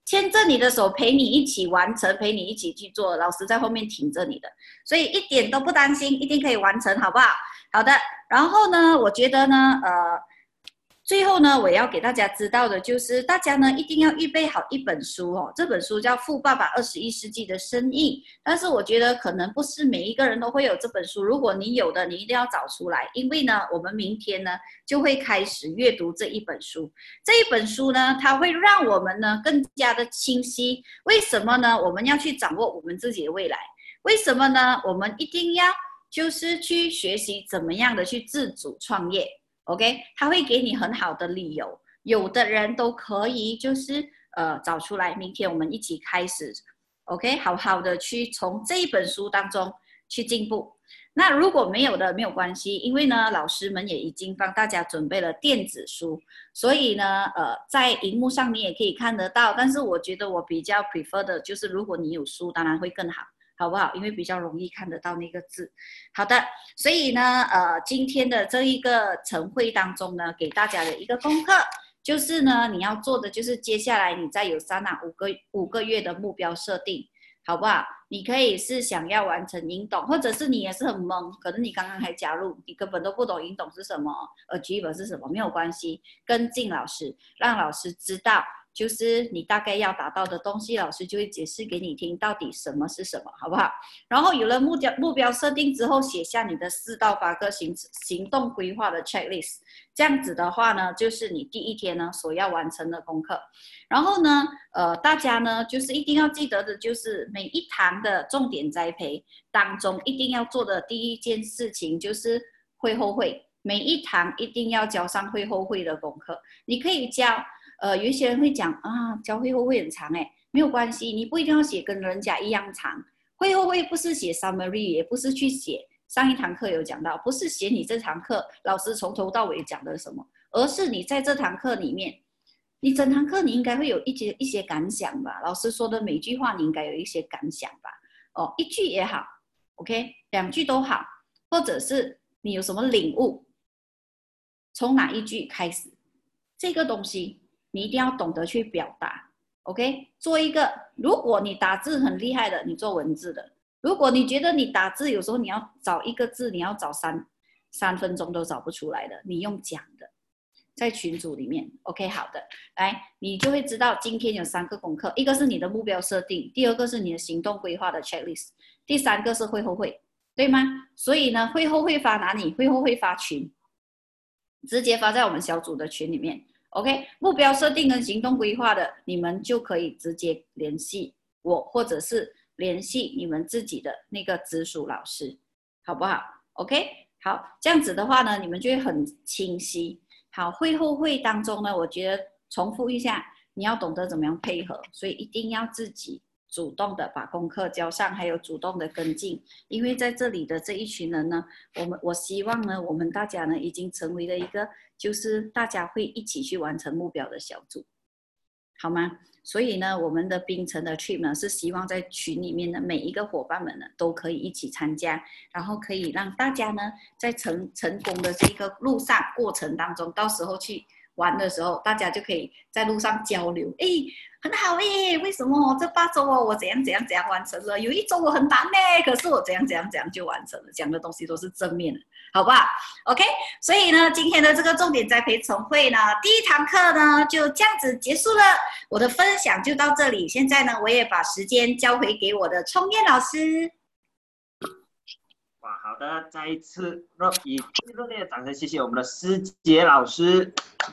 牵着你的手，陪你一起完成，陪你一起去做，老师在后面挺着你的，所以一点都不担心，一定可以完成，好不好？好的，然后呢，我觉得呢，呃，最后呢，我要给大家知道的就是，大家呢一定要预备好一本书哦。这本书叫《富爸爸二十一世纪的生意》，但是我觉得可能不是每一个人都会有这本书。如果你有的，你一定要找出来，因为呢，我们明天呢就会开始阅读这一本书。这一本书呢，它会让我们呢更加的清晰。为什么呢？我们要去掌握我们自己的未来。为什么呢？我们一定要就是去学习怎么样的去自主创业。OK， 他会给你很好的理由，有的人都可以就是呃找出来，明天我们一起开始 ，OK， 好好的去从这一本书当中去进步。那如果没有的没有关系，因为呢老师们也已经帮大家准备了电子书，所以呢呃在荧幕上你也可以看得到，但是我觉得我比较 prefer 的就是如果你有书当然会更好。好不好？因为比较容易看得到那个字。好的，所以呢，呃，今天的这一个晨会当中呢，给大家的一个功课，就是呢，你要做的就是接下来你再有三到五个五个月的目标设定，好不好？你可以是想要完成引导，或者是你也是很懵，可能你刚刚还加入，你根本都不懂引导是什么 ，achieve 是什么，没有关系，跟进老师，让老师知道。就是你大概要达到的东西，老师就会解释给你听，到底什么是什么，好不好？然后有了目标目标设定之后，写下你的四到八个行行动规划的 checklist， 这样子的话呢，就是你第一天呢所要完成的功课。然后呢，呃，大家呢就是一定要记得的，就是每一堂的重点栽培当中，一定要做的第一件事情就是会后会，每一堂一定要交上会后会的功课，你可以交。呃，有一些人会讲啊，交会后会很长哎，没有关系，你不一定要写跟人家一样长。会后会不是写 summary， 也不是去写上一堂课有讲到，不是写你这堂课老师从头到尾讲的什么，而是你在这堂课里面，你整堂课你应该会有一些一些感想吧。老师说的每句话你应该有一些感想吧。哦，一句也好 ，OK， 两句都好，或者是你有什么领悟，从哪一句开始，这个东西。你一定要懂得去表达 ，OK？ 做一个，如果你打字很厉害的，你做文字的；如果你觉得你打字有时候你要找一个字，你要找三三分钟都找不出来的，你用讲的，在群组里面 ，OK？ 好的，来，你就会知道今天有三个功课，一个是你的目标设定，第二个是你的行动规划的 checklist， 第三个是会后会，对吗？所以呢，会后会发哪里？会后会发群，直接发在我们小组的群里面。OK， 目标设定跟行动规划的，你们就可以直接联系我，或者是联系你们自己的那个直属老师，好不好 ？OK， 好，这样子的话呢，你们就会很清晰。好，会后会当中呢，我觉得重复一下，你要懂得怎么样配合，所以一定要自己主动的把功课交上，还有主动的跟进。因为在这里的这一群人呢，我们我希望呢，我们大家呢已经成为了一个。就是大家会一起去完成目标的小组，好吗？所以呢，我们的冰城的 trip 呢，是希望在群里面的每一个伙伴们呢，都可以一起参加，然后可以让大家呢，在成成功的这个路上过程当中，到时候去玩的时候，大家就可以在路上交流，哎，很好哎，为什么这八周哦，我怎样怎样怎样完成了？有一周我很难呢，可是我怎样怎样怎样就完成了，讲的东西都是正面的。好不好 ？OK， 所以呢，今天的这个重点栽培晨会呢，第一堂课呢就这样子结束了。我的分享就到这里。现在呢，我也把时间交回给我的冲燕老师。 哇，好的，再一次以最热烈的掌声，谢谢我们的师姐老师。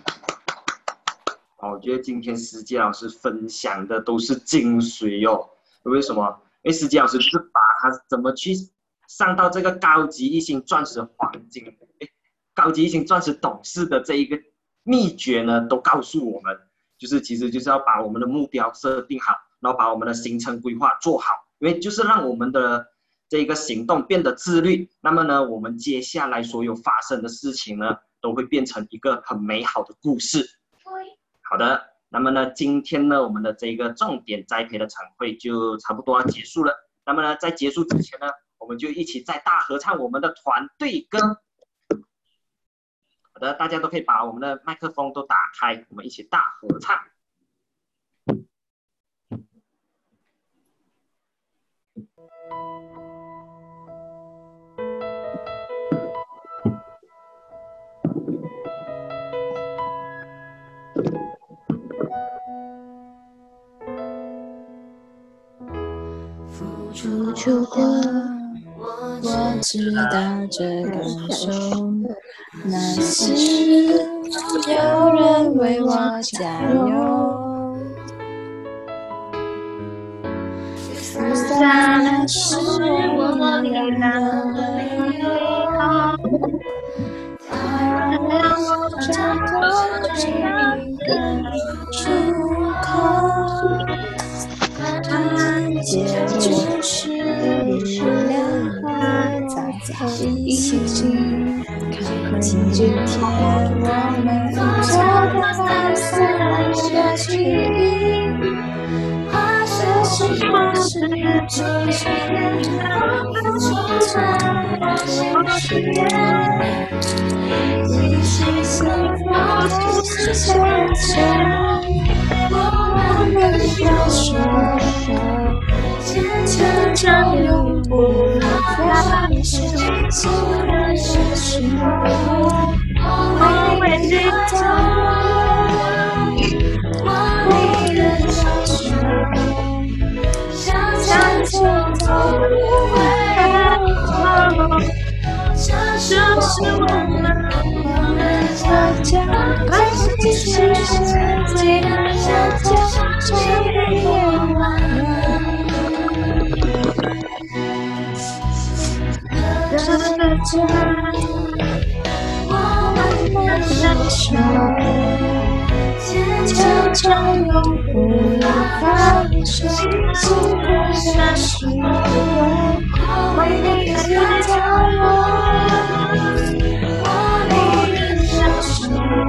哦，我觉得今天师姐老师分享的都是精髓哟。为什么？因为师姐老师就是把他怎么去。上到这个高级一星钻石黄金，高级一星钻石董事的这一个秘诀呢，都告诉我们，就是其实就是要把我们的目标设定好，然后把我们的行程规划做好，因为就是让我们的这个行动变得自律，那么呢，我们接下来所有发生的事情呢，都会变成一个很美好的故事。好的，那么呢，今天呢，我们的这个重点栽培的晨会就差不多要结束了。那么呢，在结束之前呢，我们就一起再大合唱我们的团队歌。好的，大家都可以把我们的麦克风都打开，我们一起大合唱。 付出过，我知道这感受。那时有人为我加油，雨伞是我力量的理由，它让我找到这一个出口。团结就是力量，在一起看清今天我们走过蓝色的距离。这是我是最深的付出的现实，一起幸福不是强求。我们要手牵着永不放手，虽然有时候我为你着魔，我的小手向前走不回头，这是我们我们的家，把自己现进下家，这一夜晚的家，我们的手牵着永不放手，幸福的时光为你加油。我的小手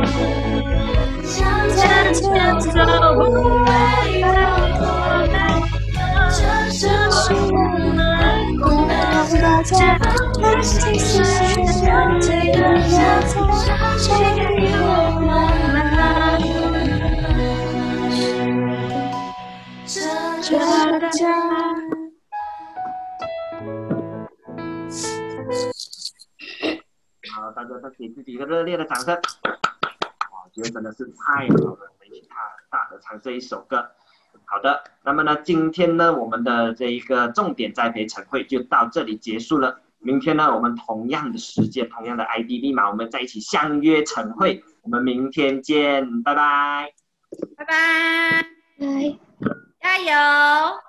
向前走不回头，这是我们共同的家，把心事全这个家族，谁给我们这个家。 好，大家再给自己一个热烈的掌声。哇，我觉得真的是太好了，我们一起大大合唱这一首歌。好的，那么呢，今天呢，我们的这一个重点栽培晨会就到这里结束了。明天呢，我们同样的时间，同样的 I D 密码，我们在一起相约晨会。我们明天见，拜拜， 拜拜， 拜， 加油。